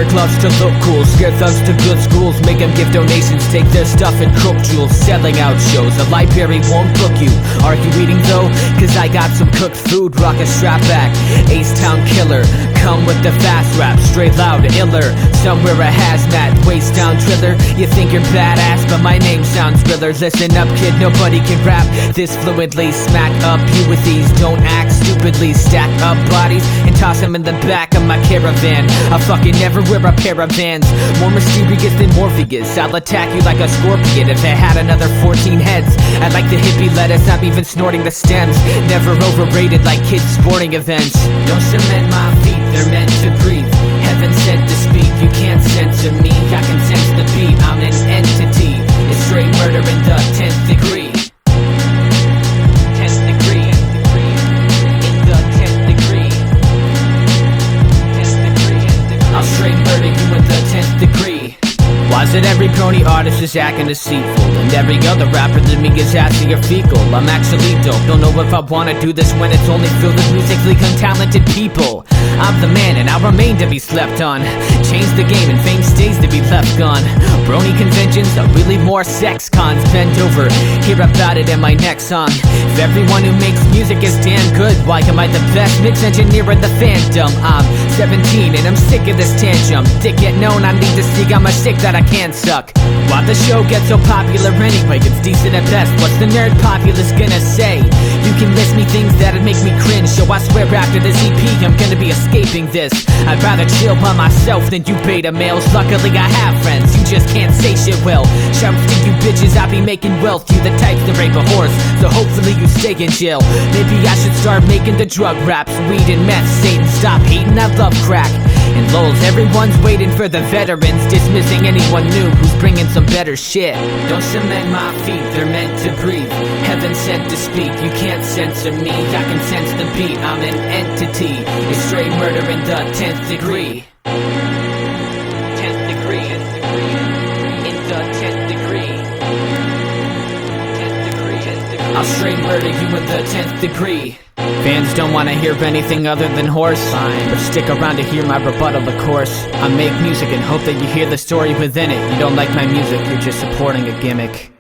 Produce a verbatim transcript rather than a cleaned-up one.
wear gloves to look cool, scare thugs to good schools, make them give donations, take their stuff and cook jewels. Selling out shows, the library won't book you. Are you eating though? Cause I got some cooked food, rock a strap back. Ace-Town killer, come with the fast rap, straight loud, iller. Somewhere a hazmat, waist down driller. You think you're badass, but my name sounds thriller. Listen up kid, nobody can rap this fluently. Smack up you with these, don't act stupidly. Stack up bodies and toss them in the back of my caravan. I fucking never wear a pair of Vans. More mysterious than Morpheus, I'll attack you like a scorpion. If I had another fourteen heads, I'd like the hippie lettuce, I'm even snorting the stems. Never overrated like kids sporting events. Don't cement my feet, they're meant to breathe. Heaven sent to speak, you can't censor me. I can sense the beat, I'm an entity. It's straight murder in the tenth degree. tenth degree. In the tenth degree. tenth degree. I'll straight murder you in the tenth degree. Why is it every pony artist is acting deceitful, and every other rapper than me is assy or fecal? I'm actually dope, don't know if I wanna do this when it's only filled with musically untalented people. I'm the man and I'll remain to be slept on. Change the game and fame stays to be left gone. Brony conventions are really more sex cons. Bend over, hear about it in my next song. If everyone who makes music is damn good, why am I the best mix engineer in the fandom? I'm seventeen and I'm sick of this tantrum. Dick get known, I need to see I'm a sick that I can't suck. Why the show gets so popular anyway? It's decent at best, what's the nerd populace gonna say? You can list me things that'd make me cringe, so I swear after this E P I'm gonna be escaping this. I'd rather chill by myself than you beta males. Luckily I have friends, you just can't say shit well. Shouts to you bitches, I be making wealth. You the types to rape a horse, so hopefully you stay in jail. Maybe I should start making the drug raps. Weed and meth, Satan, stop hating, I love crack. And lols, everyone's waiting for the veterans, dismissing anyone new who's bringing some better shit. Don't cement my feet, they're meant to breathe. Heaven sent to speak, you can't censor me. I can sense the beat, I'm an entity. It's straight murder in the tenth degree. tenth degree. In the tenth degree. tenth degree. I'll straight murder you in the tenth degree. Fans don't want to hear anything other than horse. Fine, but stick around to hear my rebuttal, of course. I make music and hope that you hear the story within it. You don't like my music, you're just supporting a gimmick.